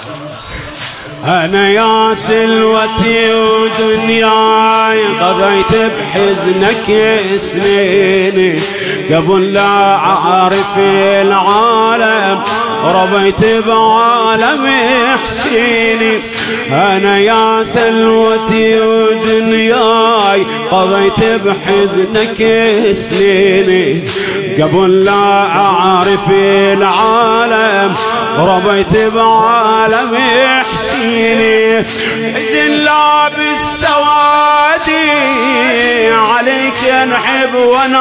أنا يا سلوتي ودنياي قضيت بحزنك سنيني قبل لا أعرف العالم ربيت بعالم حسيني. أنا يا سلوتي ودنياي قضيت بحزنك سنيني قبل لا أعرف العالم ربيت بعالم حسيني. حزن لابس سوادي عليك انحب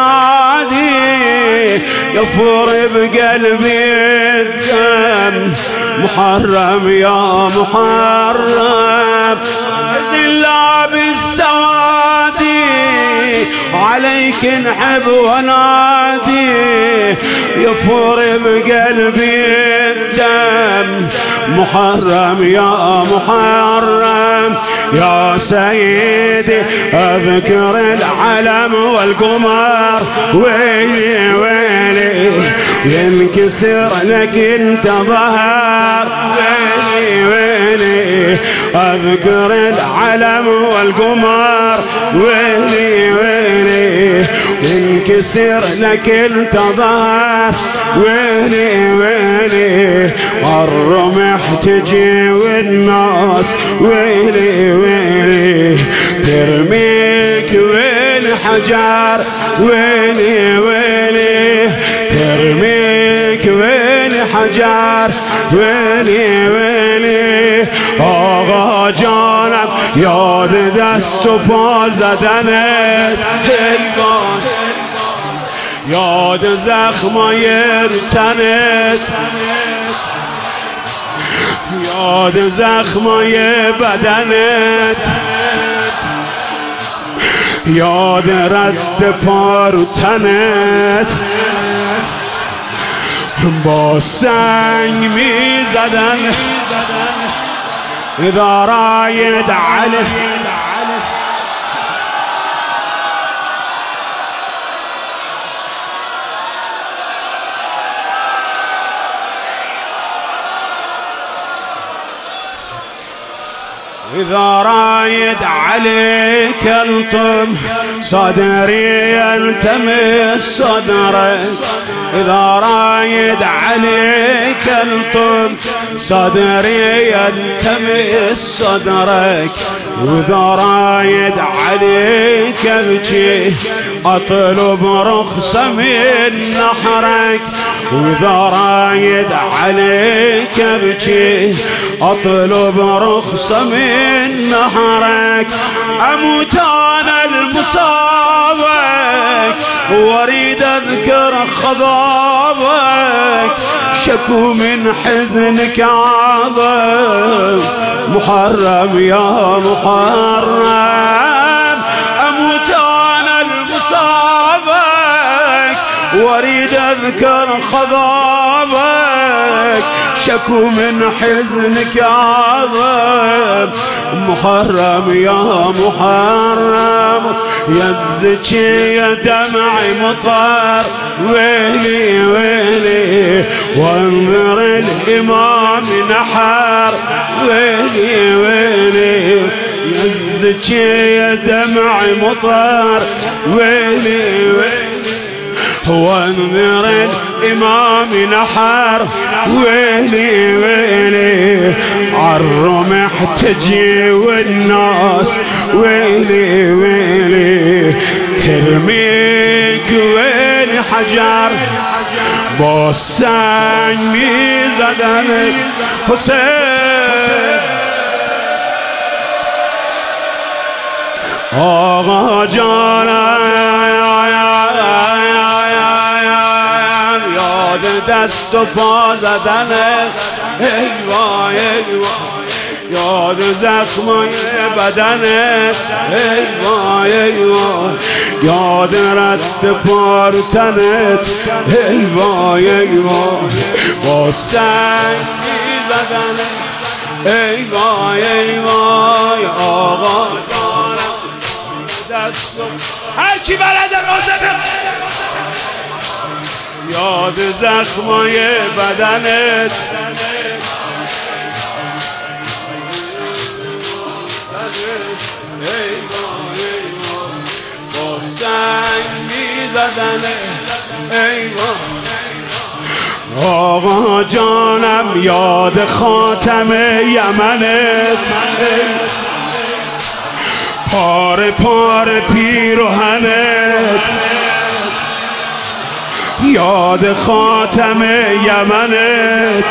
ونادي يفور بقلبي الدم محرم يا محرم. حزن لابس سوادي عليك انحب ونادي يفور بقلبي الدم محرم يا محرم. يا سيدي اذكر العلم والقمر ويلي ويلي ينكسر لك انت ظهر ويلي ويلي اذكر العلم والقمر ويلي ويلي ينكسر لك انت ظهر ويلي ويلي الرمح تجي والناس ويلي ويلي ترميك والحجر ويلي ويلي ترميك والحجر ويلي ويلي. آقا جانم یاد دست و پا زدنت هلوان یاد زخمای تنت یاد زخمای بدنت یاد رد پارو تنت با سنگ می زدن ذراید علی إذا رايد عليك الطم صدري يلتمس صدرك إذا رايد عليك الطم صدري يلتمس صدرك وإذا رايد عليك ابكي أطلب رخصة من نحرك وإذا رايد عليك ابكي أطلب رخصة من نحرك أموت أنا المصابك واريد أذكر خضابك شكو من حزنك عظم محرم يا محرم. أموت أنا المصابك واريد أذكر خضابك شكو من حزنك عظم محرم يا محرم. يزكي يا دمعي مطر ويلي ويلي وانظر الإمام نحر ويلي ويلي يزكي يا دمعي مطر ويلي ويلي وانظر الإمام نحر ويلي ويلي عالرمح تجي والناس ويلي ويلي ترميك ويلي حجر بوسان ميزدن حسين آقا جانا یاد دست و پا زدنه ایوا ایوا یاد زخمای بدنت ایوا ایوا یاد رد پارو تنت ایوا ایوا با سنگ زدنه ایوا ایوا آقا دست هر کی بلده قاسمه یاد زخمای بدنت آقا جانم یاد خاتم یمنت، پاره پاره پیرهنت، یاد خاتم یمنت،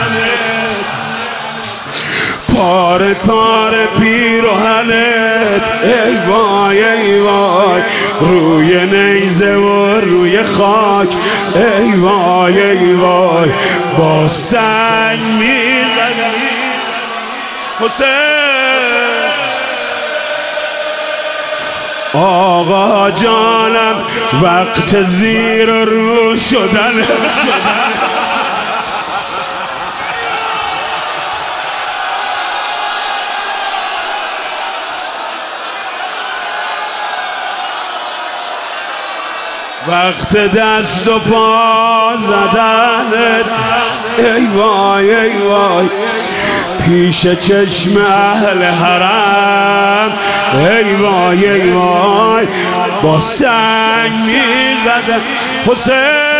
پاره پاره پیرهنت. ای وای ای وای روی نیزه و روی خاک، ای وای ای وای با سنگ میزدم حسین. آقا جانم وقت زیر رو شدن، وقت دست و پا زدنت، ای وای ای وای پیش چشم اهل حرم، ای وای ای وای با سنگ میزدن حسین.